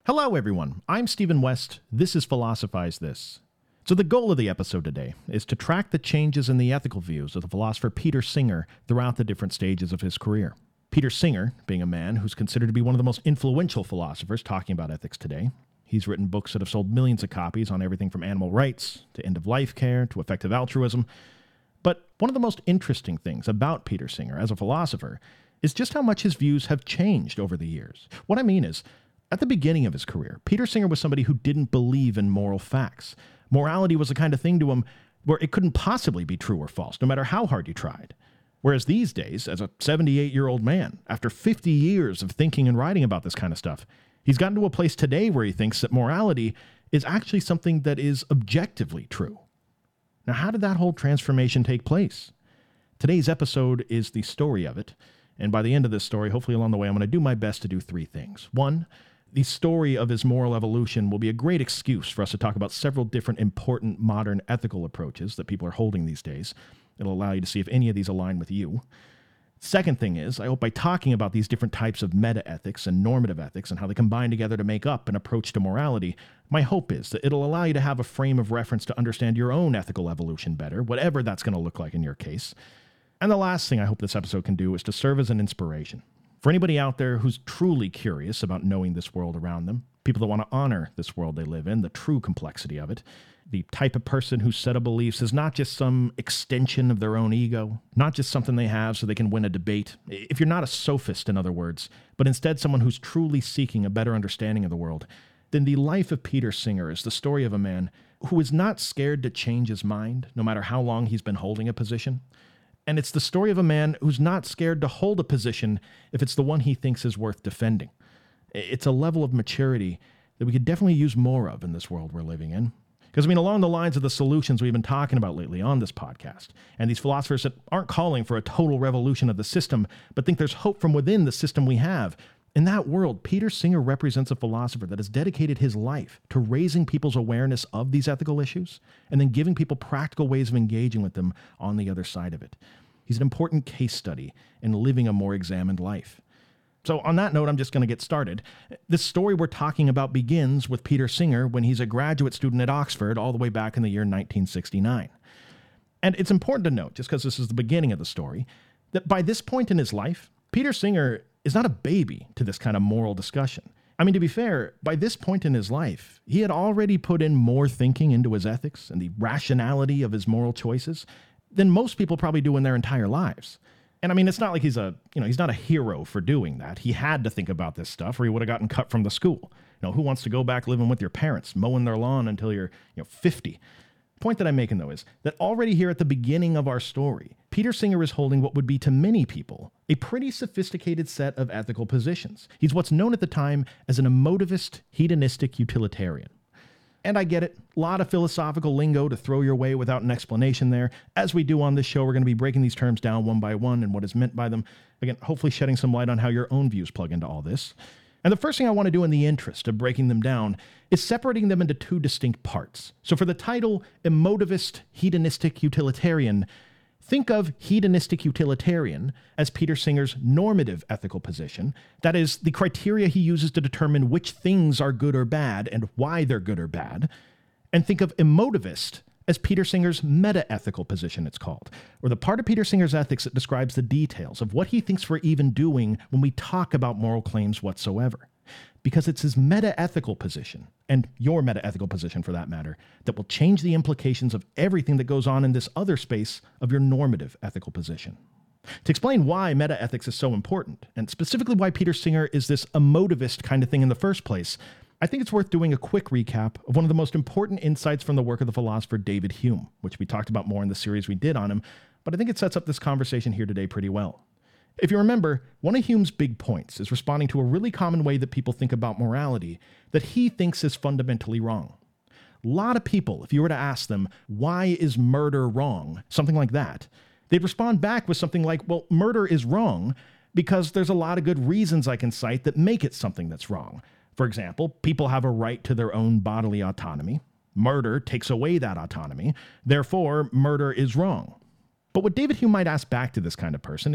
Hello, everyone. I'm Stephen West. This is Philosophize This. So the goal of the episode today is to track the changes in the ethical views of the philosopher Peter Singer throughout the different stages of his career. Peter Singer, being a man who's considered to be one of the most influential philosophers talking about ethics today. He's written books that have sold millions of copies on everything from animal rights to end-of-life care to effective altruism. But one of the most interesting things about Peter Singer as a philosopher is just how much his views have changed over the years. What I mean is, at the beginning of his career, Peter Singer was somebody who didn't believe in moral facts. Morality was the kind of thing to him where it couldn't possibly be true or false, no matter how hard you tried. Whereas these days, as a 78-year-old man, after 50 years of thinking and writing about this kind of stuff, he's gotten to a place today where he thinks that morality is actually something that is objectively true. Now, how did that whole transformation take place? Today's episode is the story of it, and by the end of this story, hopefully along the way, I'm going to do my best to do three things. One, the story of his moral evolution will be a great excuse for us to talk about several different important modern ethical approaches that people are holding these days. It'll allow you to see if any of these align with you. Second thing is, I hope by talking about these different types of meta-ethics and normative ethics and how they combine together to make up an approach to morality, my hope is that it'll allow you to have a frame of reference to understand your own ethical evolution better, whatever that's going to look like in your case. And the last thing I hope this episode can do is to serve as an inspiration for anybody out there who's truly curious about knowing this world around them, people that want to honor this world they live in, the true complexity of it, the type of person whose set of beliefs is not just some extension of their own ego, not just something they have so they can win a debate. If you're not a sophist, in other words, but instead someone who's truly seeking a better understanding of the world, then the life of Peter Singer is the story of a man who is not scared to change his mind, no matter how long he's been holding a position. And it's the story of a man who's not scared to hold a position if it's the one he thinks is worth defending. It's a level of maturity that we could definitely use more of in this world we're living in. Because, along the lines of the solutions we've been talking about lately on this podcast, and these philosophers that aren't calling for a total revolution of the system, but think there's hope from within the system we have, in that world, Peter Singer represents a philosopher that has dedicated his life to raising people's awareness of these ethical issues and then giving people practical ways of engaging with them on the other side of it. He's an important case study in living a more examined life. So on that note, I'm just going to get started. This story we're talking about begins with Peter Singer when he's a graduate student at Oxford all the way back in the year 1969. And it's important to note, just because this is the beginning of the story, that by this point in his life, Peter Singer is not a baby to this kind of moral discussion. To be fair, by this point in his life, he had already put in more thinking into his ethics and the rationality of his moral choices than most people probably do in their entire lives. And it's not like he's not a hero for doing that. He had to think about this stuff or he would have gotten cut from the school. Who wants to go back living with your parents, mowing their lawn until you're 50? The point that I'm making, though, is that already here at the beginning of our story, Peter Singer is holding what would be to many people a pretty sophisticated set of ethical positions. He's what's known at the time as an emotivist, hedonistic utilitarian. And I get it, a lot of philosophical lingo to throw your way without an explanation there. As we do on this show, we're going to be breaking these terms down one by one and what is meant by them. Again, hopefully shedding some light on how your own views plug into all this. And the first thing I want to do in the interest of breaking them down is separating them into two distinct parts. So for the title, Emotivist Hedonistic Utilitarian, think of hedonistic utilitarian as Peter Singer's normative ethical position. That is, the criteria he uses to determine which things are good or bad and why they're good or bad. And think of emotivist as Peter Singer's meta-ethical position, it's called, or the part of Peter Singer's ethics that describes the details of what he thinks we're even doing when we talk about moral claims whatsoever. Because it's his meta-ethical position, and your meta-ethical position for that matter, that will change the implications of everything that goes on in this other space of your normative ethical position. To explain why meta-ethics is so important, and specifically why Peter Singer is this emotivist kind of thing in the first place, I think it's worth doing a quick recap of one of the most important insights from the work of the philosopher David Hume, which we talked about more in the series we did on him, but I think it sets up this conversation here today pretty well. If you remember, one of Hume's big points is responding to a really common way that people think about morality that he thinks is fundamentally wrong. A lot of people, if you were to ask them, why is murder wrong? Something like that. They'd respond back with something like, well, murder is wrong because there's a lot of good reasons I can cite that make it something that's wrong. For example, people have a right to their own bodily autonomy. Murder takes away that autonomy. Therefore, murder is wrong. But what David Hume might ask back to this kind of person is,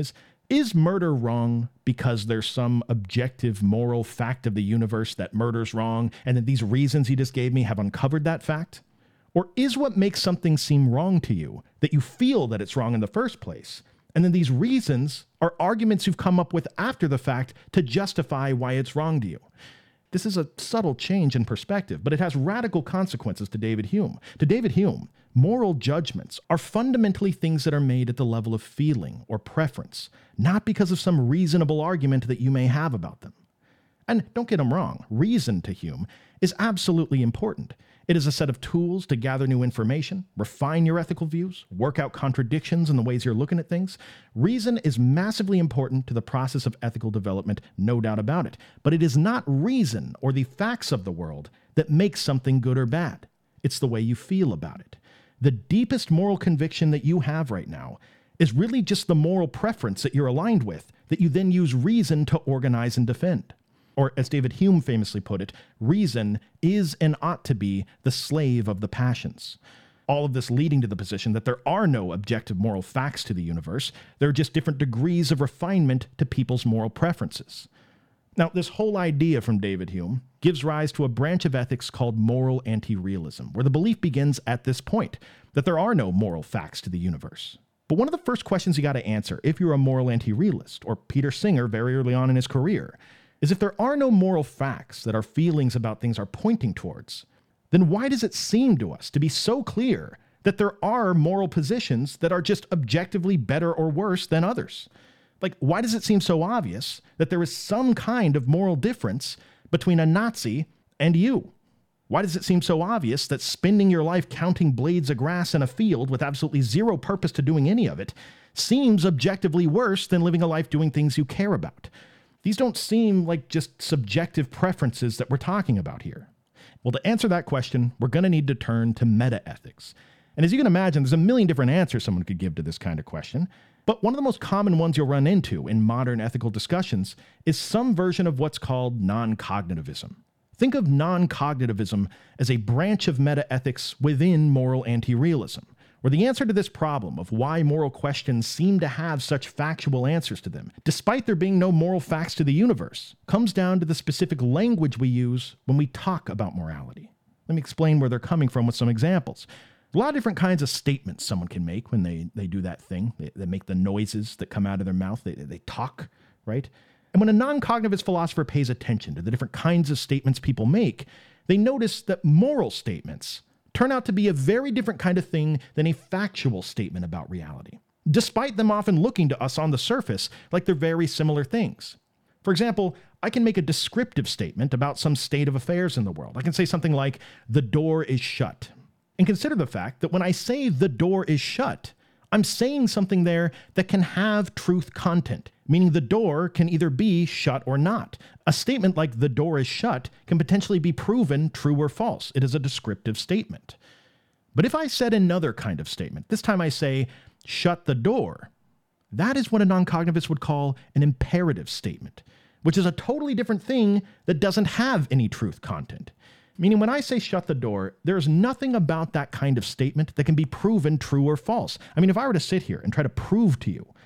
Is murder wrong because there's some objective moral fact of the universe that murder's wrong, and that these reasons he just gave me have uncovered that fact? Or is what makes something seem wrong to you that you feel that it's wrong in the first place, and then these reasons are arguments you've come up with after the fact to justify why it's wrong to you? This is a subtle change in perspective, but it has radical consequences to David Hume. To David Hume, moral judgments are fundamentally things that are made at the level of feeling or preference, not because of some reasonable argument that you may have about them. And don't get him wrong, reason to Hume is absolutely important. It is a set of tools to gather new information, refine your ethical views, work out contradictions in the ways you're looking at things. Reason is massively important to the process of ethical development, no doubt about it. But it is not reason or the facts of the world that makes something good or bad. It's the way you feel about it. The deepest moral conviction that you have right now is really just the moral preference that you're aligned with, that you then use reason to organize and defend. Or, as David Hume famously put it, reason is and ought to be the slave of the passions. All of this leading to the position that there are no objective moral facts to the universe. There are just different degrees of refinement to people's moral preferences. Now, this whole idea from David Hume gives rise to a branch of ethics called moral anti-realism, where the belief begins at this point, that there are no moral facts to the universe. But one of the first questions you got to answer if you're a moral anti-realist, or Peter Singer very early on in his career, is if there are no moral facts that our feelings about things are pointing towards, then why does it seem to us to be so clear that there are moral positions that are just objectively better or worse than others? Like, why does it seem so obvious that there is some kind of moral difference between a Nazi and you? Why does it seem so obvious that spending your life counting blades of grass in a field with absolutely zero purpose to doing any of it seems objectively worse than living a life doing things you care about? These don't seem like just subjective preferences that we're talking about here. Well, to answer that question, we're going to need to turn to metaethics. And as you can imagine, there's a million different answers someone could give to this kind of question. But one of the most common ones you'll run into in modern ethical discussions is some version of what's called non-cognitivism. Think of non-cognitivism as a branch of metaethics within moral anti-realism, where the answer to this problem of why moral questions seem to have such factual answers to them, despite there being no moral facts to the universe, comes down to the specific language we use when we talk about morality. Let me explain where they're coming from with some examples. A lot of different kinds of statements someone can make when they do that thing. They make the noises that come out of their mouth. They talk, right? And when a non-cognitivist philosopher pays attention to the different kinds of statements people make, they notice that moral statements turn out to be a very different kind of thing than a factual statement about reality, despite them often looking to us on the surface like they're very similar things. For example, I can make a descriptive statement about some state of affairs in the world. I can say something like, "The door is shut." And consider the fact that when I say "the door is shut," I'm saying something there that can have truth content, meaning the door can either be shut or not. A statement like "the door is shut" can potentially be proven true or false. It is a descriptive statement. But if I said another kind of statement, this time I say, "shut the door," that is what a non-cognitivist would call an imperative statement, which is a totally different thing that doesn't have any truth content. Meaning when I say "shut the door," there's nothing about that kind of statement that can be proven true or false. I mean, if I were to sit here and try to prove to you,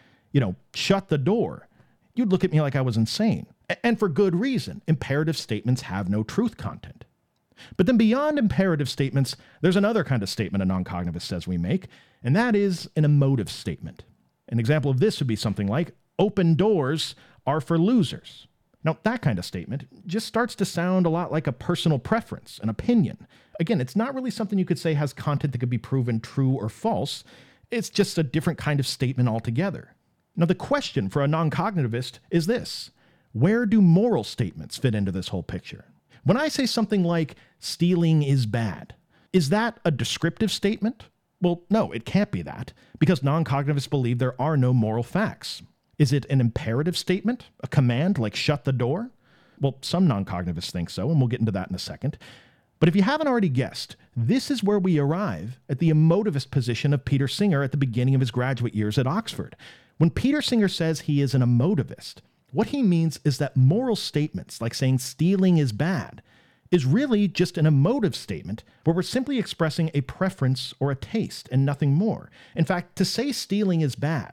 shut the door, you'd look at me like I was insane. And for good reason. Imperative statements have no truth content. But then beyond imperative statements, there's another kind of statement a non-cognitivist says we make, and that is an emotive statement. An example of this would be something like, "Open doors are for losers." Now, that kind of statement just starts to sound a lot like a personal preference, an opinion. Again, it's not really something you could say has content that could be proven true or false. It's just a different kind of statement altogether. Now, the question for a non-cognitivist is this: where do moral statements fit into this whole picture? When I say something like, "stealing is bad," is that a descriptive statement? Well, no, it can't be that, because non-cognitivists believe there are no moral facts. Is it an imperative statement? A command like "shut the door"? Well, some non-cognitivists think so, and we'll get into that in a second. But if you haven't already guessed, this is where we arrive at the emotivist position of Peter Singer at the beginning of his graduate years at Oxford. When Peter Singer says he is an emotivist, what he means is that moral statements, like saying "stealing is bad," is really just an emotive statement where we're simply expressing a preference or a taste and nothing more. In fact, to say stealing is bad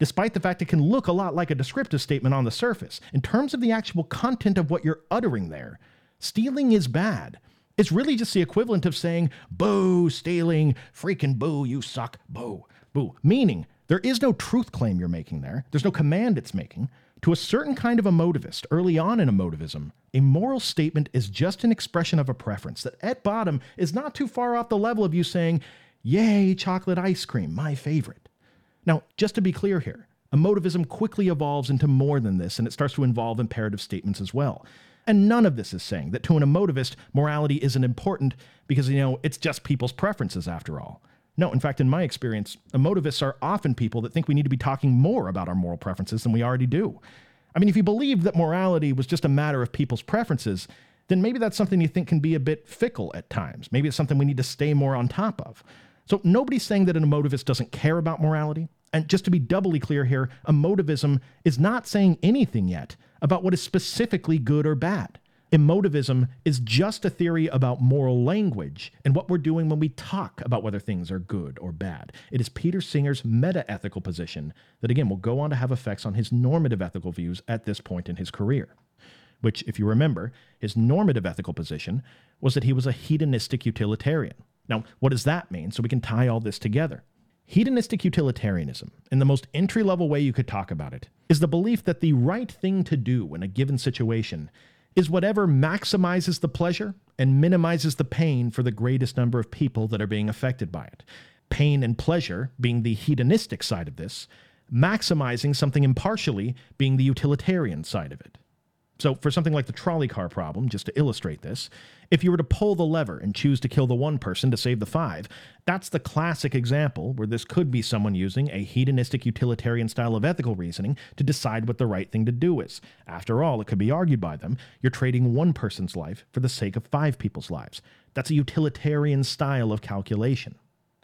despite the fact it can look a lot like a descriptive statement on the surface. In terms of the actual content of what you're uttering there, stealing is bad. It's really just the equivalent of saying, boo, stealing, freaking boo, you suck, boo, boo. Meaning, there is no truth claim you're making there. There's no command it's making. To a certain kind of emotivist, early on in emotivism, a moral statement is just an expression of a preference that at bottom is not too far off the level of you saying, yay, chocolate ice cream, my favorite. Now, just to be clear here, emotivism quickly evolves into more than this, and it starts to involve imperative statements as well. And none of this is saying that to an emotivist, morality isn't important because, it's just people's preferences after all. No, in fact, in my experience, emotivists are often people that think we need to be talking more about our moral preferences than we already do. I mean, if you believed that morality was just a matter of people's preferences, then maybe that's something you think can be a bit fickle at times. Maybe it's something we need to stay more on top of. So nobody's saying that an emotivist doesn't care about morality. And just to be doubly clear here, emotivism is not saying anything yet about what is specifically good or bad. Emotivism is just a theory about moral language and what we're doing when we talk about whether things are good or bad. It is Peter Singer's meta-ethical position that, again, will go on to have effects on his normative ethical views at this point in his career. Which, if you remember, his normative ethical position was that he was a hedonistic utilitarian. Now, what does that mean? So we can tie all this together. Hedonistic utilitarianism, in the most entry-level way you could talk about it, is the belief that the right thing to do in a given situation is whatever maximizes the pleasure and minimizes the pain for the greatest number of people that are being affected by it. Pain and pleasure being the hedonistic side of this, maximizing something impartially being the utilitarian side of it. So for something like the trolley car problem, just to illustrate this, if you were to pull the lever and choose to kill the one person to save the five, that's the classic example where this could be someone using a hedonistic utilitarian style of ethical reasoning to decide what the right thing to do is. After all, it could be argued by them, you're trading one person's life for the sake of five people's lives. That's a utilitarian style of calculation.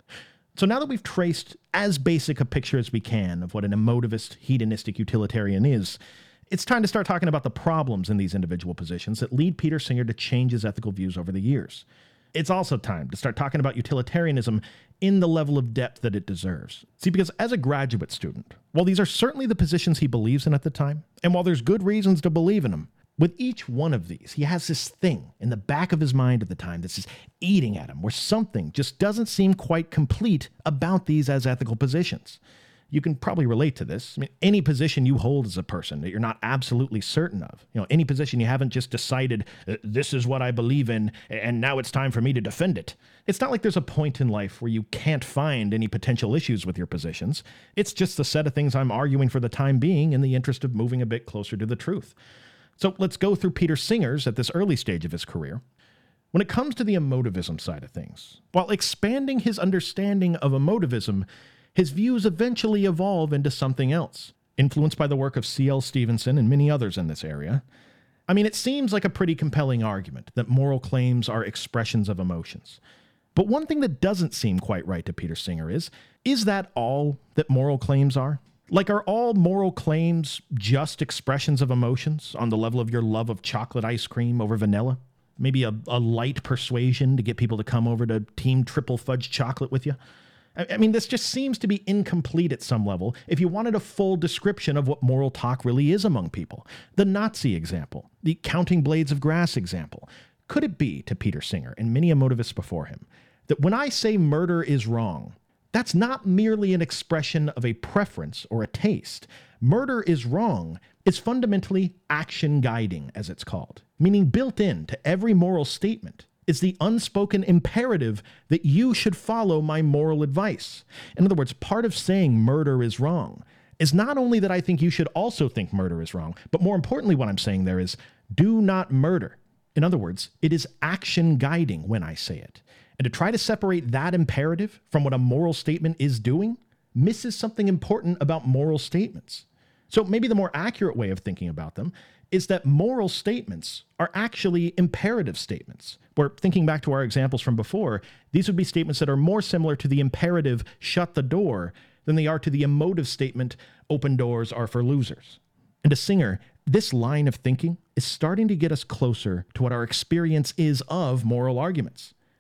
So now that we've traced as basic a picture as we can of what an emotivist, hedonistic utilitarian is, it's time to start talking about the problems in these individual positions that lead Peter Singer to change his ethical views over the years. It's also time to start talking about utilitarianism in the level of depth that it deserves. See, because as a graduate student, while these are certainly the positions he believes in at the time, and while there's good reasons to believe in them, with each one of these, he has this thing in the back of his mind at the time that's just eating at him, where something just doesn't seem quite complete about these as ethical positions. You can probably relate to this. I mean, any position you hold as a person that you're not absolutely certain of, any position you haven't just decided, this is what I believe in, and now it's time for me to defend it. It's not like there's a point in life where you can't find any potential issues with your positions. It's just the set of things I'm arguing for the time being in the interest of moving a bit closer to the truth. So let's go through Peter Singer's at this early stage of his career. When it comes to the emotivism side of things, while expanding his understanding of emotivism, his views eventually evolve into something else, influenced by the work of C.L. Stevenson and many others in this area. I mean, it seems like a pretty compelling argument that moral claims are expressions of emotions. But one thing that doesn't seem quite right to Peter Singer is that all that moral claims are? Like, are all moral claims just expressions of emotions on the level of your love of chocolate ice cream over vanilla? Maybe a light persuasion to get people to come over to Team Triple Fudge Chocolate with you? I mean, this just seems to be incomplete at some level if you wanted a full description of what moral talk really is among people. The Nazi example, the counting blades of grass example. Could it be, to Peter Singer and many emotivists before him, that when I say murder is wrong, that's not merely an expression of a preference or a taste? Murder is wrong is fundamentally action guiding, as it's called, meaning built in to every moral statement is the unspoken imperative that you should follow my moral advice. In other words, part of saying murder is wrong is not only that I think you should also think murder is wrong, but more importantly, what I'm saying there is do not murder. In other words, it is action guiding when I say it. And to try to separate that imperative from what a moral statement is doing misses something important about moral statements. So maybe the more accurate way of thinking about them is that moral statements are actually imperative statements, where, thinking back to our examples from before, these would be statements that are more similar to the imperative, shut the door, than they are to the emotive statement, open doors are for losers. And to Singer, this line of thinking is starting to get us closer to what our experience is of moral arguments.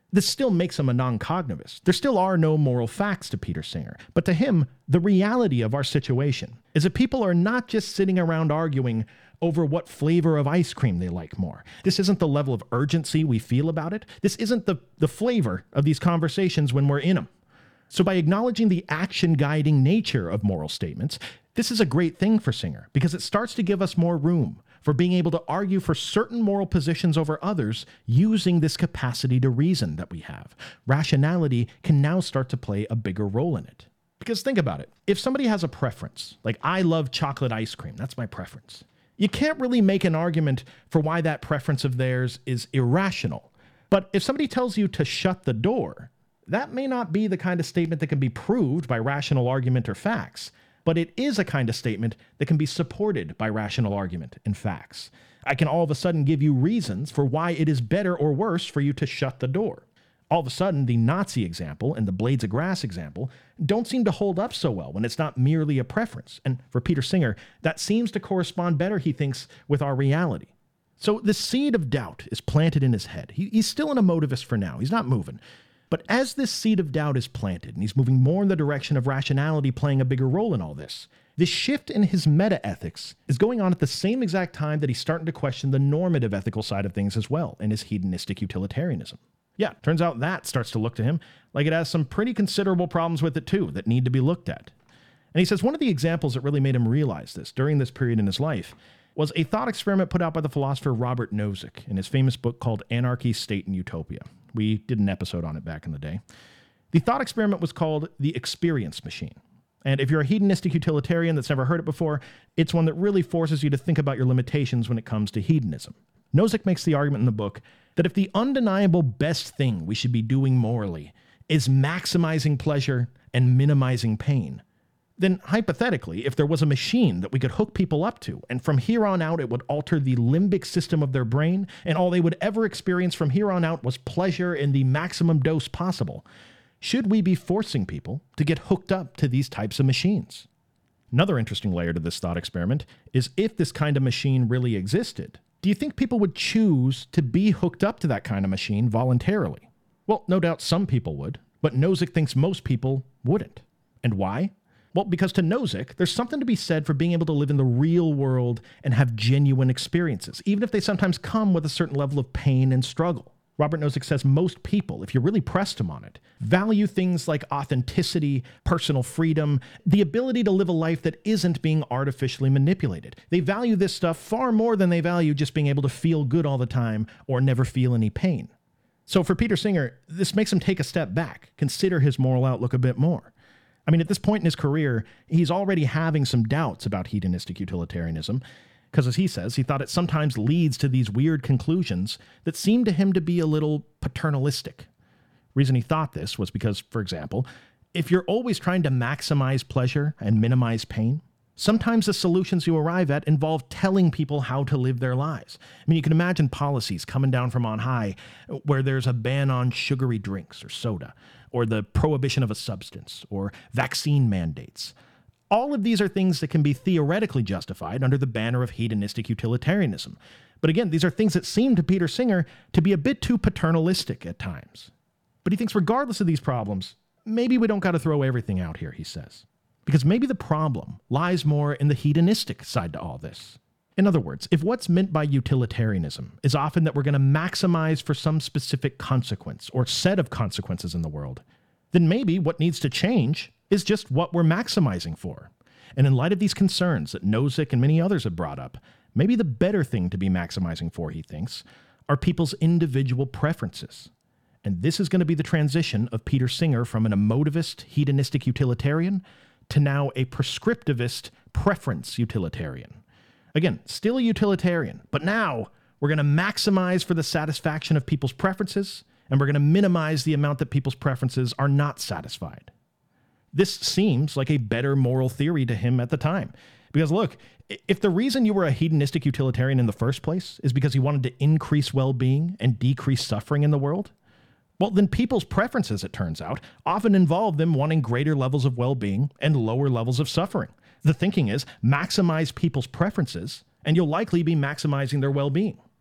This still makes him a non-cognitivist. There still are no moral facts to Peter Singer. But to him, the reality of our situation is that people are not just sitting around arguing over what flavor of ice cream they like more. This isn't the level of urgency we feel about it. This isn't the flavor of these conversations when we're in them. So by acknowledging the action-guiding nature of moral statements, this is a great thing for Singer because it starts to give us more room for being able to argue for certain moral positions over others using this capacity to reason that we have. Rationality can now start to play a bigger role in it. Because think about it. If somebody has a preference, like I love chocolate ice cream, that's my preference. You can't really make an argument for why that preference of theirs is irrational. But if somebody tells you to shut the door, that may not be the kind of statement that can be proved by rational argument or facts. But it is a kind of statement that can be supported by rational argument and facts. I can all of a sudden give you reasons for why it is better or worse for you to shut the door. All of a sudden, the Nazi example and the blades of grass example don't seem to hold up so well when it's not merely a preference. And for Peter Singer, that seems to correspond better, he thinks, with our reality. So the seed of doubt is planted in his head. He's still an emotivist for now. He's not moving. But as this seed of doubt is planted, and he's moving more in the direction of rationality playing a bigger role in all this shift in his meta-ethics is going on at the same exact time that he's starting to question the normative ethical side of things as well in his hedonistic utilitarianism. Yeah, turns out that starts to look to him like it has some pretty considerable problems with it too that need to be looked at. And he says one of the examples that really made him realize this during this period in his life was a thought experiment put out by the philosopher Robert Nozick in his famous book called Anarchy, State, and Utopia. We did an episode on it back in the day. The thought experiment was called the experience machine. And if you're a hedonistic utilitarian that's never heard it before, it's one that really forces you to think about your limitations when it comes to hedonism. Nozick makes the argument in the book that if the undeniable best thing we should be doing morally is maximizing pleasure and minimizing pain, then hypothetically, if there was a machine that we could hook people up to, and from here on out it would alter the limbic system of their brain, and all they would ever experience from here on out was pleasure in the maximum dose possible, should we be forcing people to get hooked up to these types of machines? Another interesting layer to this thought experiment is if this kind of machine really existed, do you think people would choose to be hooked up to that kind of machine voluntarily? Well, no doubt some people would, but Nozick thinks most people wouldn't. And why? Well, because to Nozick, there's something to be said for being able to live in the real world and have genuine experiences, even if they sometimes come with a certain level of pain and struggle. Robert Nozick says most people, if you really pressed them on it, value things like authenticity, personal freedom, the ability to live a life that isn't being artificially manipulated. They value this stuff far more than they value just being able to feel good all the time or never feel any pain. So for Peter Singer, this makes him take a step back, consider his moral outlook a bit more. I mean, at this point in his career, he's already having some doubts about hedonistic utilitarianism, because as he says, he thought it sometimes leads to these weird conclusions that seem to him to be a little paternalistic. Reason he thought this was because, for example, if you're always trying to maximize pleasure and minimize pain, sometimes the solutions you arrive at involve telling people how to live their lives. I mean, you can imagine policies coming down from on high where there's a ban on sugary drinks or soda, or the prohibition of a substance, or vaccine mandates. All of these are things that can be theoretically justified under the banner of hedonistic utilitarianism. But again, these are things that seem to Peter Singer to be a bit too paternalistic at times. But he thinks regardless of these problems, maybe we don't got to throw everything out here, he says. Because maybe the problem lies more in the hedonistic side to all this. In other words, if what's meant by utilitarianism is often that we're going to maximize for some specific consequence or set of consequences in the world, then maybe what needs to change is just what we're maximizing for. And in light of these concerns that Nozick and many others have brought up, maybe the better thing to be maximizing for, he thinks, are people's individual preferences. And this is going to be the transition of Peter Singer from an emotivist, hedonistic utilitarian to now a prescriptivist, preference utilitarian. Again, still a utilitarian, but now we're going to maximize for the satisfaction of people's preferences, and we're going to minimize the amount that people's preferences are not satisfied. This seems like a better moral theory to him at the time. Because look, if the reason you were a hedonistic utilitarian in the first place is because you wanted to increase well-being and decrease suffering in the world, well, then people's preferences, it turns out, often involve them wanting greater levels of well-being and lower levels of suffering. The thinking is maximize people's preferences, and you'll likely be maximizing their well-being.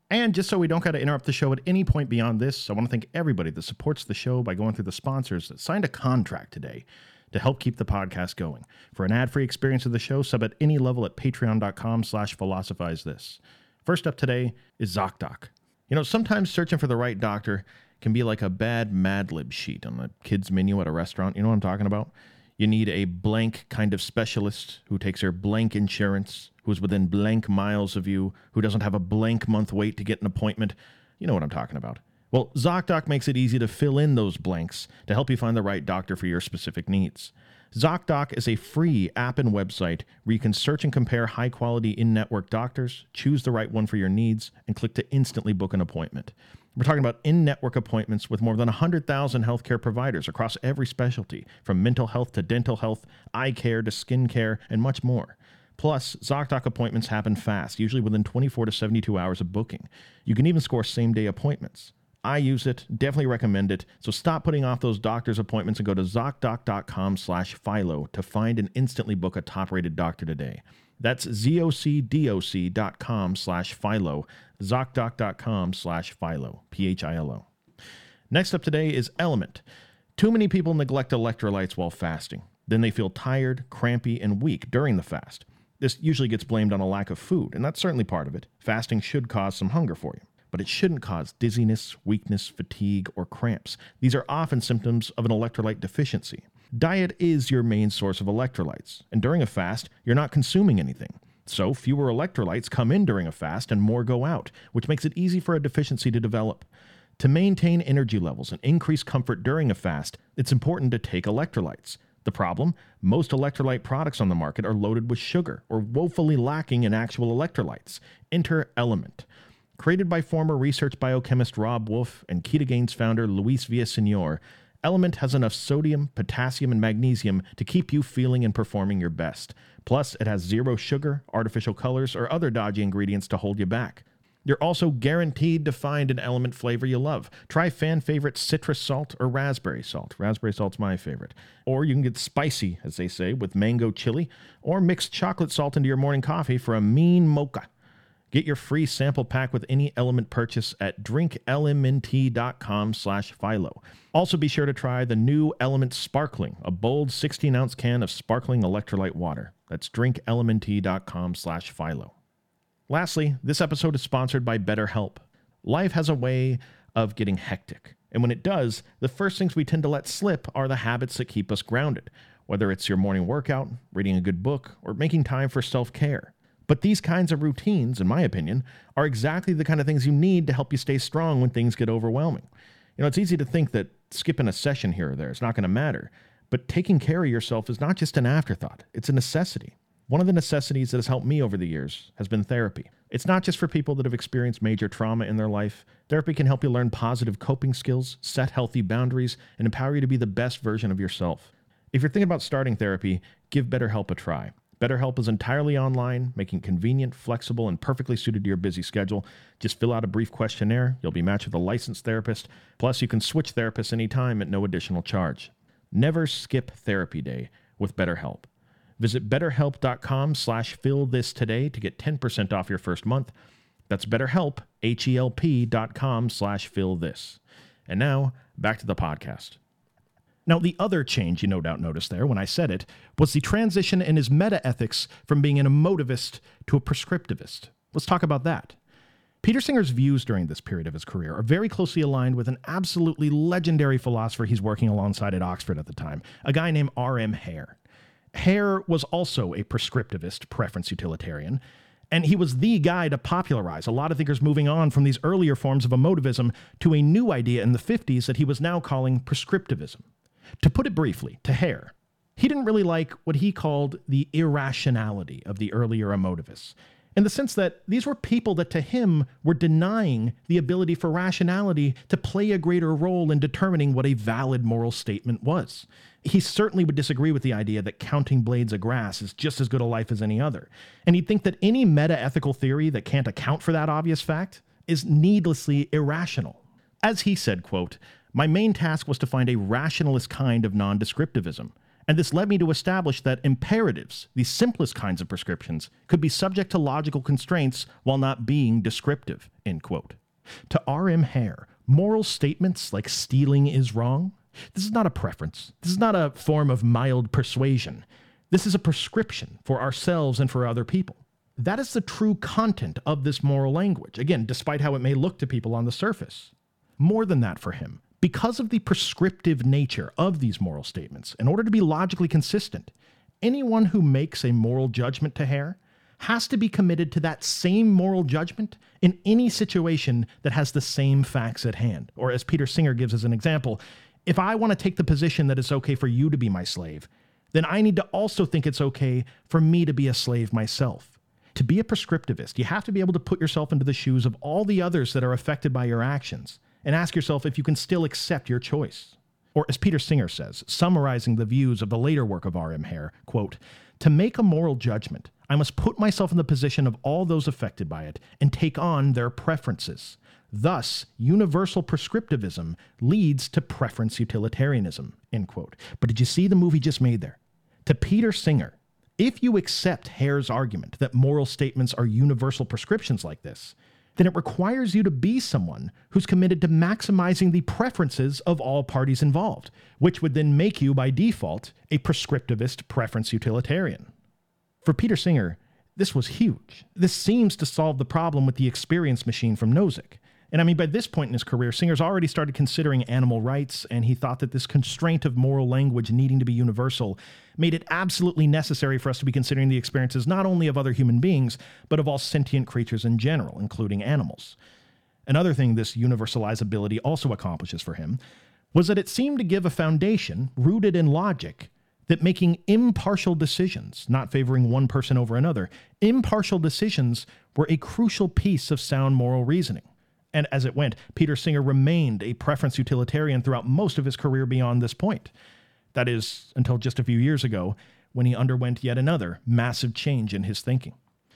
And just so we don't got to interrupt the show at any point beyond this, I want to thank everybody that supports the show by going through the sponsors that signed a contract today to help keep the podcast going. For an ad-free experience of the show, sub at any level at patreon.com/philosophize-this. First up today is ZocDoc. You know, sometimes searching for the right doctor can be like a bad Mad Lib sheet on the kids' menu at a restaurant. You know what I'm talking about? You need a blank kind of specialist who takes your blank insurance, who's within blank miles of you, who doesn't have a blank month wait to get an appointment. You know what I'm talking about. Well, ZocDoc makes it easy to fill in those blanks to help you find the right doctor for your specific needs. ZocDoc is a free app and website where you can search and compare high-quality in-network doctors, choose the right one for your needs, and click to instantly book an appointment. We're talking about in-network appointments with more than 100,000 healthcare providers across every specialty, from mental health to dental health, eye care to skin care, and much more. Plus, ZocDoc appointments happen fast, usually within 24 to 72 hours of booking. You can even score same-day appointments. I use it, definitely recommend it, so stop putting off those doctor's appointments and go to ZocDoc.com/Philo to find and instantly book a top-rated doctor today. That's ZocDoc.com/Philo, ZocDoc.com/Philo, Philo. Next up today is Element. Too many people neglect electrolytes while fasting. Then they feel tired, crampy, and weak during the fast. This usually gets blamed on a lack of food, and that's certainly part of it. Fasting should cause some hunger for you, but it shouldn't cause dizziness, weakness, fatigue, or cramps. These are often symptoms of an electrolyte deficiency. Diet is your main source of electrolytes, and during a fast, you're not consuming anything. So fewer electrolytes come in during a fast and more go out, which makes it easy for a deficiency to develop. To maintain energy levels and increase comfort during a fast, it's important to take electrolytes. The problem? Most electrolyte products on the market are loaded with sugar or woefully lacking in actual electrolytes. Enter Element. Created by former research biochemist Rob Wolf and Ketogains founder Luis Villaseñor, Element has enough sodium, potassium, and magnesium to keep you feeling and performing your best. Plus, it has zero sugar, artificial colors, or other dodgy ingredients to hold you back. You're also guaranteed to find an Element flavor you love. Try fan favorite citrus salt or raspberry salt. Raspberry salt's my favorite. Or you can get spicy, as they say, with mango chili, or mix chocolate salt into your morning coffee for a mean mocha. Get your free sample pack with any Element purchase at drinklmnt.com/Philo. Also be sure to try the new Element Sparkling, a bold 16-ounce can of sparkling electrolyte water. That's drinklmnt.com/Philo. Lastly, this episode is sponsored by BetterHelp. Life has a way of getting hectic, and when it does, the first things we tend to let slip are the habits that keep us grounded, whether it's your morning workout, reading a good book, or making time for self-care. But these kinds of routines, in my opinion, are exactly the kind of things you need to help you stay strong when things get overwhelming. You know, it's easy to think that skipping a session here or there is not going to matter, but taking care of yourself is not just an afterthought, it's a necessity. One of the necessities that has helped me over the years has been therapy. It's not just for people that have experienced major trauma in their life. Therapy can help you learn positive coping skills, set healthy boundaries, and empower you to be the best version of yourself. If you're thinking about starting therapy, give BetterHelp a try. BetterHelp is entirely online, making it convenient, flexible, and perfectly suited to your busy schedule. Just fill out a brief questionnaire. You'll be matched with a licensed therapist. Plus, you can switch therapists anytime at no additional charge. Never skip therapy day with BetterHelp. Visit BetterHelp.com/FillThis today to get 10% off your first month. That's BetterHelp, HELP.com/FillThis. And now, back to the podcast. Now, the other change you no doubt noticed there when I said it was the transition in his meta-ethics from being an emotivist to a prescriptivist. Let's talk about that. Peter Singer's views during this period of his career are very closely aligned with an absolutely legendary philosopher he's working alongside at Oxford at the time, a guy named R.M. Hare. Hare was also a prescriptivist preference utilitarian, and he was the guy to popularize a lot of thinkers moving on from these earlier forms of emotivism to a new idea in the 50s that he was now calling prescriptivism. To put it briefly, to Hare, he didn't really like what he called the irrationality of the earlier emotivists, in the sense that these were people that to him were denying the ability for rationality to play a greater role in determining what a valid moral statement was. He certainly would disagree with the idea that counting blades of grass is just as good a life as any other, and he'd think that any meta-ethical theory that can't account for that obvious fact is needlessly irrational. As he said, quote, "My main task was to find a rationalist kind of non-descriptivism. And this led me to establish that imperatives, the simplest kinds of prescriptions, could be subject to logical constraints while not being descriptive, end quote. To R.M. Hare, moral statements like stealing is wrong, this is not a preference. This is not a form of mild persuasion. This is a prescription for ourselves and for other people. That is the true content of this moral language, again, despite how it may look to people on the surface. More than that for him, because of the prescriptive nature of these moral statements, in order to be logically consistent, anyone who makes a moral judgment to Hare has to be committed to that same moral judgment in any situation that has the same facts at hand. Or as Peter Singer gives as an example, if I want to take the position that it's okay for you to be my slave, then I need to also think it's okay for me to be a slave myself. To be a prescriptivist, you have to be able to put yourself into the shoes of all the others that are affected by your actions, and ask yourself if you can still accept your choice. Or as Peter Singer says, summarizing the views of the later work of R.M. Hare, quote, "To make a moral judgment, I must put myself in the position of all those affected by it and take on their preferences. Thus, universal prescriptivism leads to preference utilitarianism," end quote. But did you see the move he just made there? To Peter Singer, if you accept Hare's argument that moral statements are universal prescriptions like this, then it requires you to be someone who's committed to maximizing the preferences of all parties involved, which would then make you, by default, a prescriptivist preference utilitarian. For Peter Singer, this was huge. This seems to solve the problem with the experience machine from Nozick. And I mean, by this point in his career, Singer's already started considering animal rights, and he thought that this constraint of moral language needing to be universal made it absolutely necessary for us to be considering the experiences not only of other human beings, but of all sentient creatures in general, including animals. Another thing this universalizability also accomplishes for him was that it seemed to give a foundation rooted in logic that making impartial decisions, not favoring one person over another, impartial decisions were a crucial piece of sound moral reasoning. And as it went, Peter Singer remained a preference utilitarian throughout most of his career beyond this point. That is, until just a few years ago, when he underwent yet another massive change in his thinking.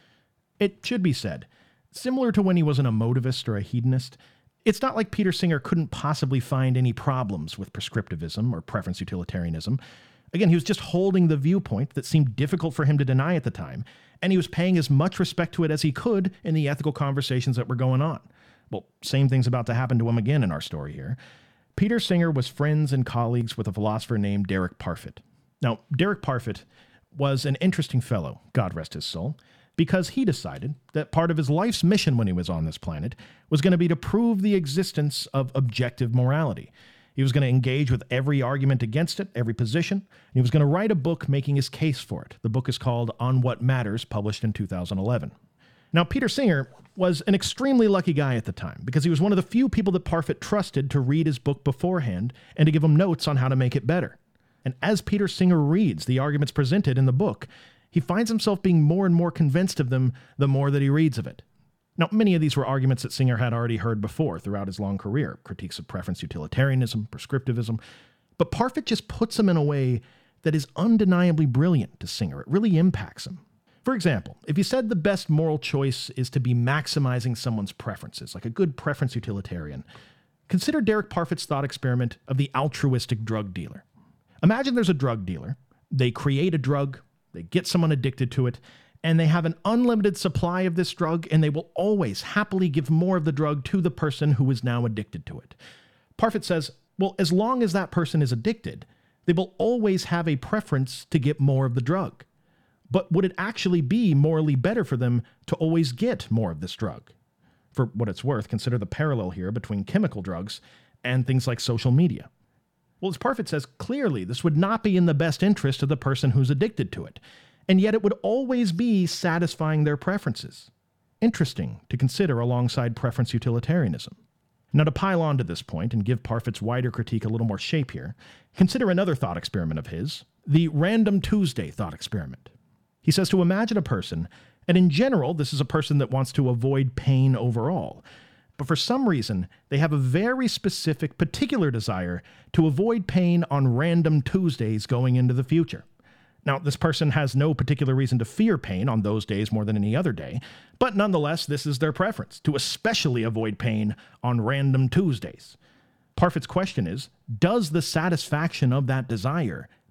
It should be said, similar to when he was an emotivist or a hedonist, it's not like Peter Singer couldn't possibly find any problems with prescriptivism or preference utilitarianism. Again, he was just holding the viewpoint that seemed difficult for him to deny at the time, and he was paying as much respect to it as he could in the ethical conversations that were going on. Well, same thing's about to happen to him again in our story here. Peter Singer was friends and colleagues with a philosopher named Derek Parfit. Now, Derek Parfit was an interesting fellow, God rest his soul, because he decided that part of his life's mission when he was on this planet was going to be to prove the existence of objective morality. He was going to engage with every argument against it, every position, and he was going to write a book making his case for it. The book is called On What Matters, published in 2011. Now, Peter Singer was an extremely lucky guy at the time because he was one of the few people that Parfit trusted to read his book beforehand and to give him notes on how to make it better. And as Peter Singer reads the arguments presented in the book, he finds himself being more and more convinced of them the more that he reads of it. Now, many of these were arguments that Singer had already heard before throughout his long career, critiques of preference utilitarianism, prescriptivism, but Parfit just puts them in a way that is undeniably brilliant to Singer. It really impacts him. For example, if you said the best moral choice is to be maximizing someone's preferences, like a good preference utilitarian, consider Derek Parfit's thought experiment of the altruistic drug dealer. Imagine there's a drug dealer. They create a drug, they get someone addicted to it, and they have an unlimited supply of this drug, and they will always happily give more of the drug to the person who is now addicted to it. Parfit says, well, as long as that person is addicted, they will always have a preference to get more of the drug. But would it actually be morally better for them to always get more of this drug? For what it's worth, consider the parallel here between chemical drugs and things like social media. Well, as Parfit says, clearly this would not be in the best interest of the person who's addicted to it, and yet it would always be satisfying their preferences. Interesting to consider alongside preference utilitarianism. Now, to pile on to this point and give Parfit's wider critique a little more shape here, consider another thought experiment of his, the Random Tuesday thought experiment. He says to imagine a person, and in general, this is a person that wants to avoid pain overall, but for some reason, they have a very specific, particular desire to avoid pain on random Tuesdays going into the future. Now, this person has no particular reason to fear pain on those days more than any other day, but nonetheless, this is their preference, to especially avoid pain on random Tuesdays. Parfit's question is, does the satisfaction of that desire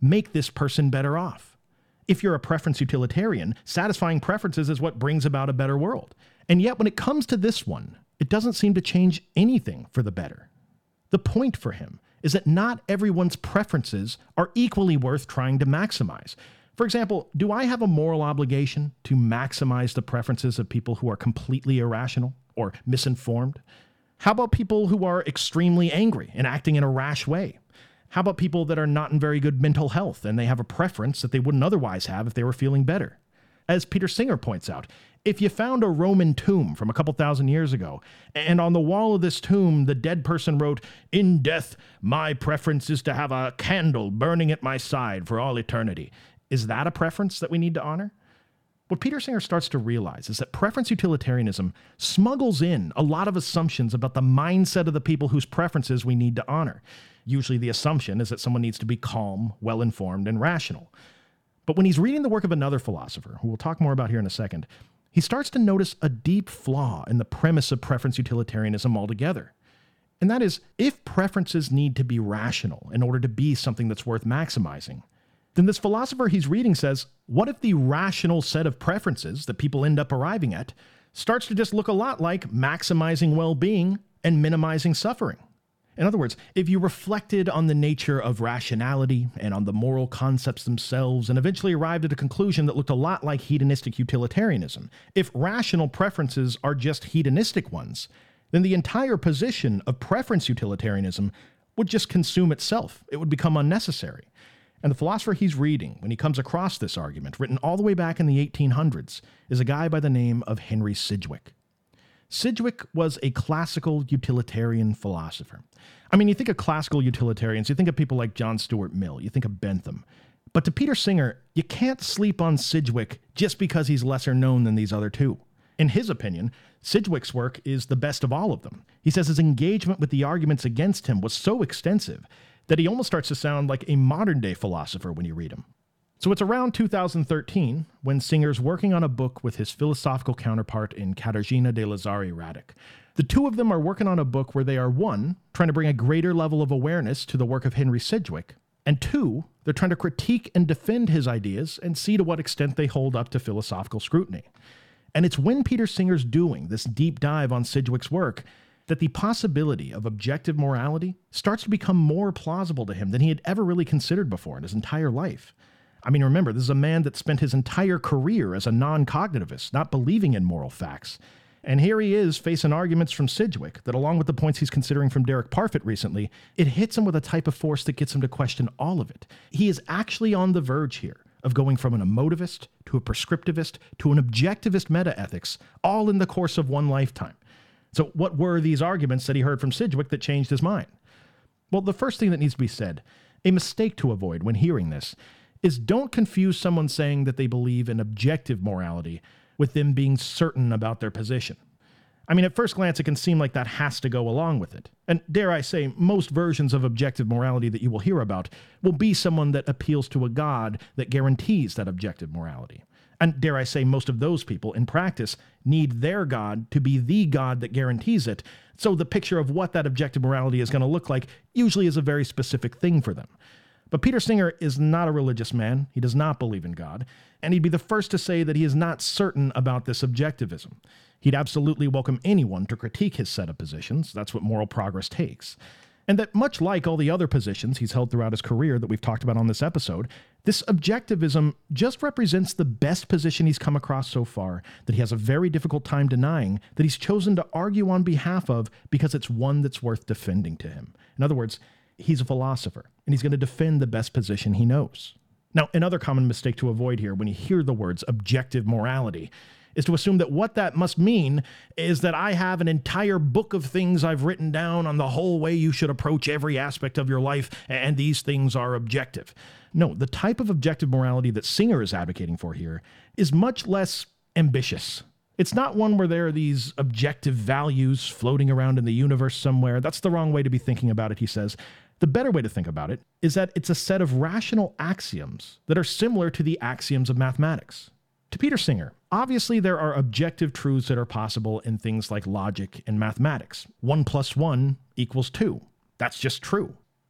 make this person better off. If you're a preference utilitarian, satisfying preferences is what brings about a better world. And yet when it comes to this one, it doesn't seem to change anything for the better. The point for him is that not everyone's preferences are equally worth trying to maximize. For example, do I have a moral obligation to maximize the preferences of people who are completely irrational or misinformed? How about people who are extremely angry and acting in a rash way? How about people that are not in very good mental health and they have a preference that they wouldn't otherwise have if they were feeling better? As Peter Singer points out, if you found a Roman tomb from a couple thousand years ago, and on the wall of this tomb, the dead person wrote, "In death, my preference is to have a candle burning at my side for all eternity," is that a preference that we need to honor? What Peter Singer starts to realize is that preference utilitarianism smuggles in a lot of assumptions about the mindset of the people whose preferences we need to honor. Usually the assumption is that someone needs to be calm, well-informed, and rational. But when he's reading the work of another philosopher, who we'll talk more about here in a second, he starts to notice a deep flaw in the premise of preference utilitarianism altogether. And that is, if preferences need to be rational in order to be something that's worth maximizing, then this philosopher he's reading says, what if the rational set of preferences that people end up arriving at starts to just look a lot like maximizing well-being and minimizing suffering? In other words, if you reflected on the nature of rationality and on the moral concepts themselves and eventually arrived at a conclusion that looked a lot like hedonistic utilitarianism, if rational preferences are just hedonistic ones, then the entire position of preference utilitarianism would just consume itself. It would become unnecessary. And the philosopher he's reading, when he comes across this argument, written all the way back in the 1800s, is a guy by the name of Henry Sidgwick. Sidgwick was a classical utilitarian philosopher. I mean, you think of classical utilitarians, you think of people like John Stuart Mill, you think of Bentham. But to Peter Singer, you can't sleep on Sidgwick just because he's lesser known than these other two. In his opinion, Sidgwick's work is the best of all of them. He says his engagement with the arguments against him was so extensive that he almost starts to sound like a modern-day philosopher when you read him. So it's around 2013 when Singer's working on a book with his philosophical counterpart in Katarzyna de Lazari-Radek. The two of them are working on a book where they are, one, trying to bring a greater level of awareness to the work of Henry Sidgwick, and two, they're trying to critique and defend his ideas and see to what extent they hold up to philosophical scrutiny. And it's when Peter Singer's doing this deep dive on Sidgwick's work that the possibility of objective morality starts to become more plausible to him than he had ever really considered before in his entire life. I mean, remember, this is a man that spent his entire career as a non-cognitivist, not believing in moral facts. And here he is facing arguments from Sidgwick that, along with the points he's considering from Derek Parfit recently, it hits him with a type of force that gets him to question all of it. He is actually on the verge here of going from an emotivist to a prescriptivist to an objectivist meta-ethics, all in the course of one lifetime. So what were these arguments that he heard from Sidgwick that changed his mind? Well, the first thing that needs to be said, a mistake to avoid when hearing this, is don't confuse someone saying that they believe in objective morality with them being certain about their position. I mean, at first glance, it can seem like that has to go along with it. And dare I say, most versions of objective morality that you will hear about will be someone that appeals to a God that guarantees that objective morality. And dare I say, most of those people in practice need their God to be the God that guarantees it. So the picture of what that objective morality is going to look like usually is a very specific thing for them. But Peter Singer is not a religious man. He does not believe in God. And he'd be the first to say that he is not certain about this objectivism. He'd absolutely welcome anyone to critique his set of positions. That's what moral progress takes. And that much like all the other positions he's held throughout his career that we've talked about on this episode, this objectivism just represents the best position he's come across so far, that he has a very difficult time denying, that he's chosen to argue on behalf of because it's one that's worth defending to him. In other words, he's a philosopher, and he's going to defend the best position he knows. Now, another common mistake to avoid here when you hear the words objective morality is to assume that what that must mean is that I have an entire book of things I've written down on the whole way you should approach every aspect of your life, and these things are objective. No, the type of objective morality that Singer is advocating for here is much less ambitious. It's not one where there are these objective values floating around in the universe somewhere. That's the wrong way to be thinking about it, he says. The better way to think about it is that it's a set of rational axioms that are similar to the axioms of mathematics. To Peter Singer, obviously there are objective truths that are possible in things like logic and mathematics. 1 + 1 = 2. That's just true.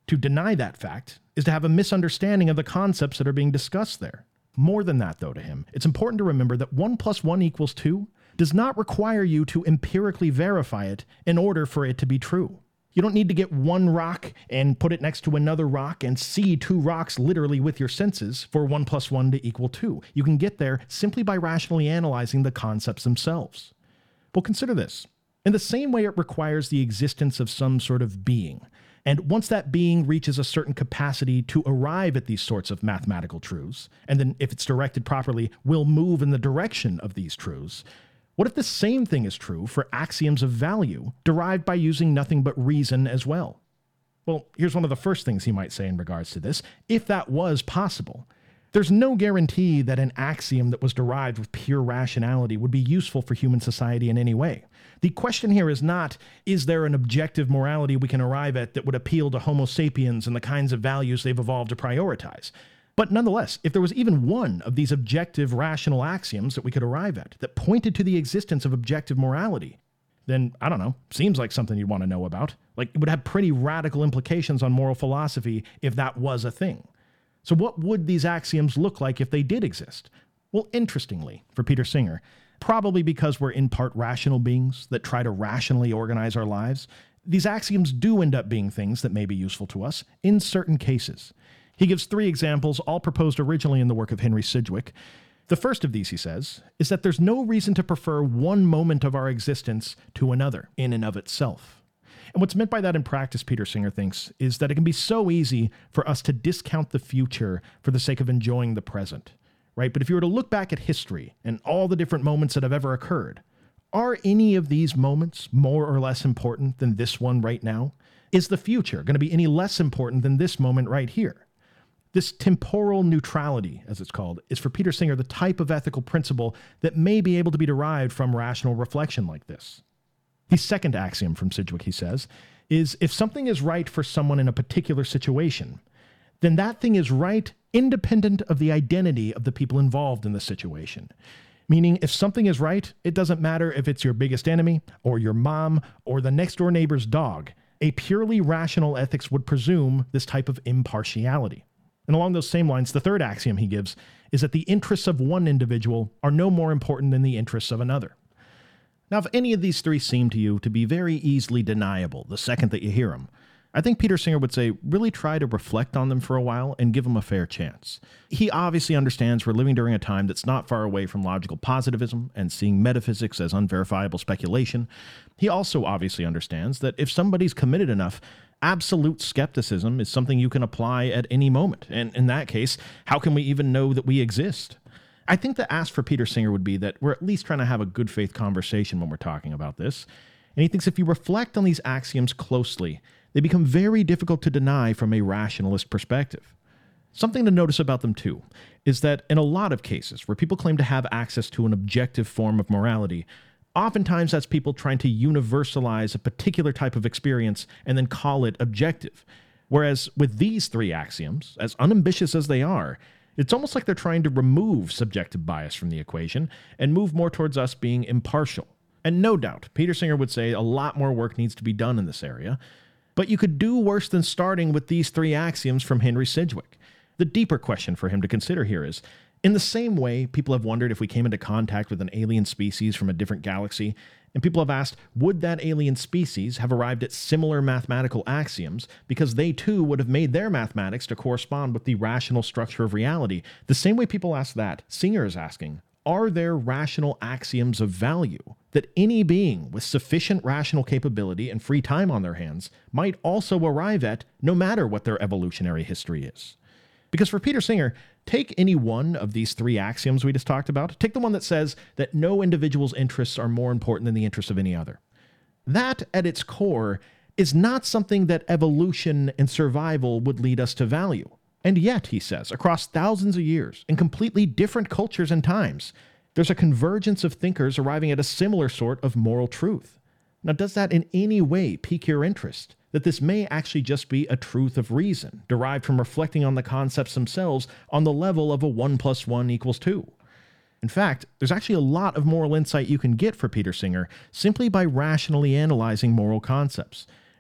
To deny that fact is to have a misunderstanding of the concepts that are being discussed there. More than that, though, to him, it's important to remember that 1 + 1 = 2 does not require you to empirically verify it in order for it to be true. You don't need to get one rock and put it next to another rock and see two rocks literally with your senses for 1 + 1 to = 2. You can get there simply by rationally analyzing the concepts themselves. Well, consider this. In the same way it requires the existence of some sort of being, and once that being reaches a certain capacity to arrive at these sorts of mathematical truths, and then if it's directed properly, will move in the direction of these truths, what if the same thing is true for axioms of value derived by using nothing but reason as well? Well, here's one of the first things he might say in regards to this. If that was possible, there's no guarantee that an axiom that was derived with pure rationality would be useful for human society in any way. The question here is not, is there an objective morality we can arrive at that would appeal to Homo sapiens and the kinds of values they've evolved to prioritize? But nonetheless, if there was even one of these objective rational axioms that we could arrive at that pointed to the existence of objective morality, then, I don't know, seems like something you'd want to know about. Like, it would have pretty radical implications on moral philosophy if that was a thing. So what would these axioms look like if they did exist? Well, interestingly, for Peter Singer, probably because we're in part rational beings that try to rationally organize our lives, these axioms do end up being things that may be useful to us in certain cases. He gives 3 examples, all proposed originally in the work of Henry Sidgwick. The first of these, he says, is that there's no reason to prefer one moment of our existence to another in and of itself. And what's meant by that in practice, Peter Singer thinks, is that it can be so easy for us to discount the future for the sake of enjoying the present, right? But if you were to look back at history and all the different moments that have ever occurred, are any of these moments more or less important than this one right now? Is the future going to be any less important than this moment right here? This temporal neutrality, as it's called, is for Peter Singer the type of ethical principle that may be able to be derived from rational reflection like this. The second axiom from Sidgwick, he says, is if something is right for someone in a particular situation, then that thing is right independent of the identity of the people involved in the situation. Meaning, if something is right, it doesn't matter if it's your biggest enemy, or your mom, or the next-door neighbor's dog. A purely rational ethics would presume this type of impartiality. And along those same lines, the third axiom he gives is that the interests of one individual are no more important than the interests of another. Now, if any of these 3 seem to you to be very easily deniable the second that you hear them, I think Peter Singer would say really try to reflect on them for a while and give them a fair chance. He obviously understands we're living during a time that's not far away from logical positivism and seeing metaphysics as unverifiable speculation. He also obviously understands that if somebody's committed enough, absolute skepticism is something you can apply at any moment. And in that case, how can we even know that we exist? I think the ask for Peter Singer would be that we're at least trying to have a good faith conversation when we're talking about this. And he thinks if you reflect on these axioms closely, they become very difficult to deny from a rationalist perspective. Something to notice about them, too, is that in a lot of cases where people claim to have access to an objective form of morality, oftentimes that's people trying to universalize a particular type of experience and then call it objective. Whereas with these 3 axioms, as unambitious as they are, it's almost like they're trying to remove subjective bias from the equation and move more towards us being impartial. And no doubt, Peter Singer would say a lot more work needs to be done in this area. But you could do worse than starting with these 3 axioms from Henry Sidgwick. The deeper question for him to consider here is, in the same way people have wondered if we came into contact with an alien species from a different galaxy, and people have asked, would that alien species have arrived at similar mathematical axioms because they too would have made their mathematics to correspond with the rational structure of reality? The same way people ask that, Singer is asking, are there rational axioms of value that any being with sufficient rational capability and free time on their hands might also arrive at, no matter what their evolutionary history is? Because for Peter Singer, take any one of these 3 axioms we just talked about. Take the one that says that no individual's interests are more important than the interests of any other. That, at its core, is not something that evolution and survival would lead us to value. And yet, he says, across thousands of years, in completely different cultures and times, there's a convergence of thinkers arriving at a similar sort of moral truth. Now, does that in any way pique your interest? That this may actually just be a truth of reason, derived from reflecting on the concepts themselves on the level of a 1 + 1 = 2. In fact, there's actually a lot of moral insight you can get for Peter Singer simply by rationally analyzing moral concepts.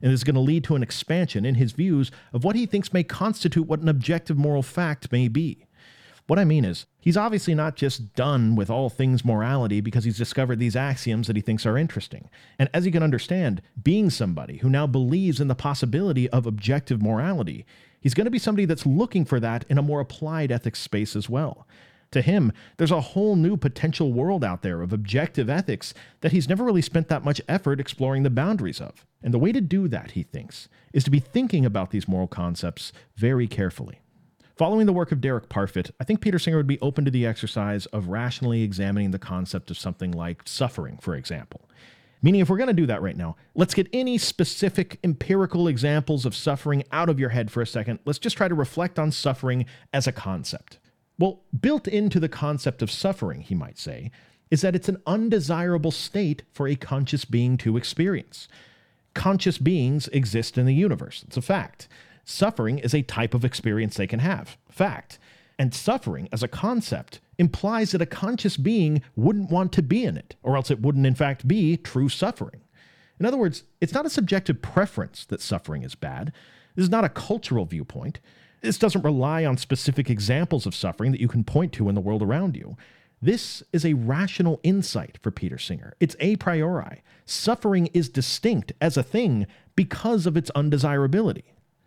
and is going to lead to an expansion in his views of what he thinks may constitute what an objective moral fact may be. What I mean is, he's obviously not just done with all things morality because he's discovered these axioms that he thinks are interesting. And as you can understand, being somebody who now believes in the possibility of objective morality, he's going to be somebody that's looking for that in a more applied ethics space as well. To him, there's a whole new potential world out there of objective ethics that he's never really spent that much effort exploring the boundaries of. And the way to do that, he thinks, is to be thinking about these moral concepts very carefully. Following the work of Derek Parfit, I think Peter Singer would be open to the exercise of rationally examining the concept of something like suffering, for example. Meaning, if we're going to do that right now, let's get any specific empirical examples of suffering out of your head for a second. Let's just try to reflect on suffering as a concept. Well, built into the concept of suffering, he might say, is that it's an undesirable state for a conscious being to experience. Conscious beings exist in the universe. It's a fact. Suffering is a type of experience they can have. Fact. And suffering as a concept implies that a conscious being wouldn't want to be in it, or else it wouldn't in fact be true suffering. In other words, it's not a subjective preference that suffering is bad. This is not a cultural viewpoint. This doesn't rely on specific examples of suffering that you can point to in the world around you. This is a rational insight for Peter Singer. It's a priori. Suffering is distinct as a thing because of its undesirability.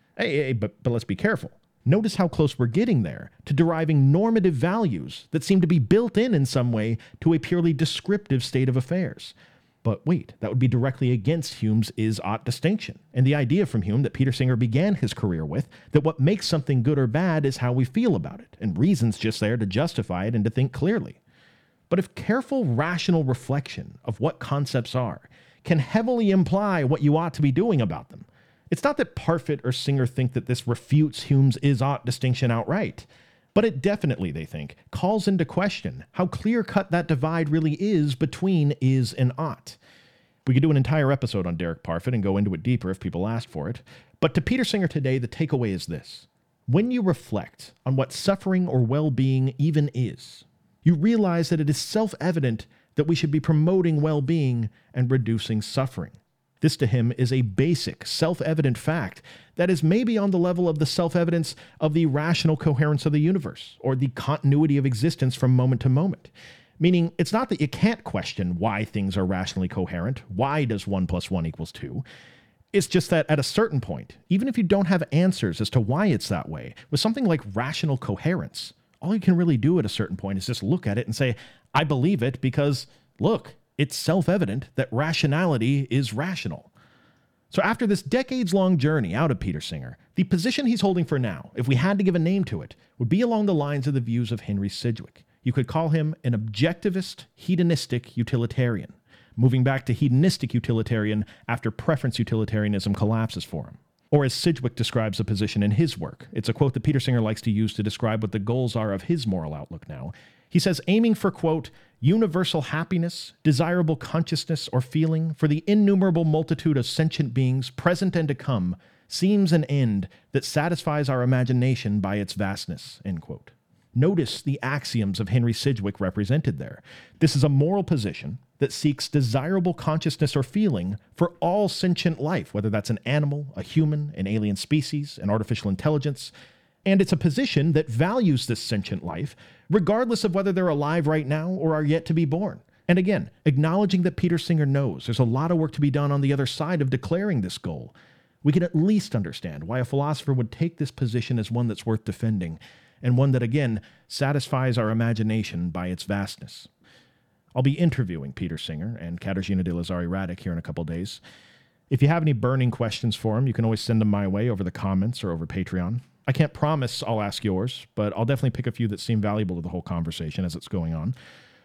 But let's be careful. Notice how close we're getting there to deriving normative values that seem to be built in some way to a purely descriptive state of affairs. But wait, that would be directly against Hume's is-ought distinction, and the idea from Hume that Peter Singer began his career with, that what makes something good or bad is how we feel about it, and reason's just there to justify it and to think clearly. But if careful, rational reflection of what concepts are can heavily imply what you ought to be doing about them, it's not that Parfit or Singer think that this refutes Hume's is-ought distinction outright, but it definitely, they think, calls into question how clear-cut that divide really is between is and ought. We could do an entire episode on Derek Parfit and go into it deeper if people ask for it, but to Peter Singer today, the takeaway is this. When you reflect on what suffering or well-being even is, you realize that it is self-evident that we should be promoting well-being and reducing suffering. This to him is a basic, self-evident fact that is maybe on the level of the self-evidence of the rational coherence of the universe, or the continuity of existence from moment to moment. Meaning, it's not that you can't question why things are rationally coherent. Why does 1 + 1 = 2? It's just that at a certain point, even if you don't have answers as to why it's that way, with something like rational coherence, all you can really do at a certain point is just look at it and say, I believe it because, look, it's self-evident that rationality is rational. So after this decades-long journey out of Peter Singer, the position he's holding for now, if we had to give a name to it, would be along the lines of the views of Henry Sidgwick. You could call him an objectivist, hedonistic utilitarian, moving back to hedonistic utilitarian after preference utilitarianism collapses for him. Or as Sidgwick describes the position in his work, it's a quote that Peter Singer likes to use to describe what the goals are of his moral outlook now. He says, aiming for, quote, universal happiness, desirable consciousness or feeling for the innumerable multitude of sentient beings present and to come, seems an end that satisfies our imagination by its vastness, end quote. Notice the axioms of Henry Sidgwick represented there. This is a moral position that seeks desirable consciousness or feeling for all sentient life, whether that's an animal, a human, an alien species, an artificial intelligence. And it's a position that values this sentient life, regardless of whether they're alive right now or are yet to be born. And again, acknowledging that Peter Singer knows there's a lot of work to be done on the other side of declaring this goal, we can at least understand why a philosopher would take this position as one that's worth defending, and one that, again, satisfies our imagination by its vastness. I'll be interviewing Peter Singer and Katarzyna de Lazari-Radic here in a couple days. If you have any burning questions for him, you can always send them my way over the comments or over Patreon. I can't promise I'll ask yours, but I'll definitely pick a few that seem valuable to the whole conversation as it's going on.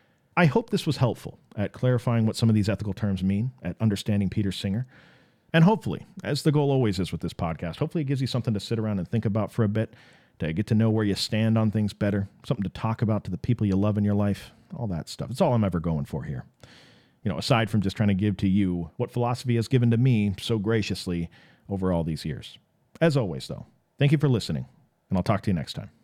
I hope this was helpful at clarifying what some of these ethical terms mean, at understanding Peter Singer. And hopefully, as the goal always is with this podcast, hopefully it gives you something to sit around and think about for a bit, to get to know where you stand on things better, something to talk about to the people you love in your life, all that stuff. It's all I'm ever going for here. You know, aside from just trying to give to you what philosophy has given to me so graciously over all these years. As always, though, thank you for listening, and I'll talk to you next time.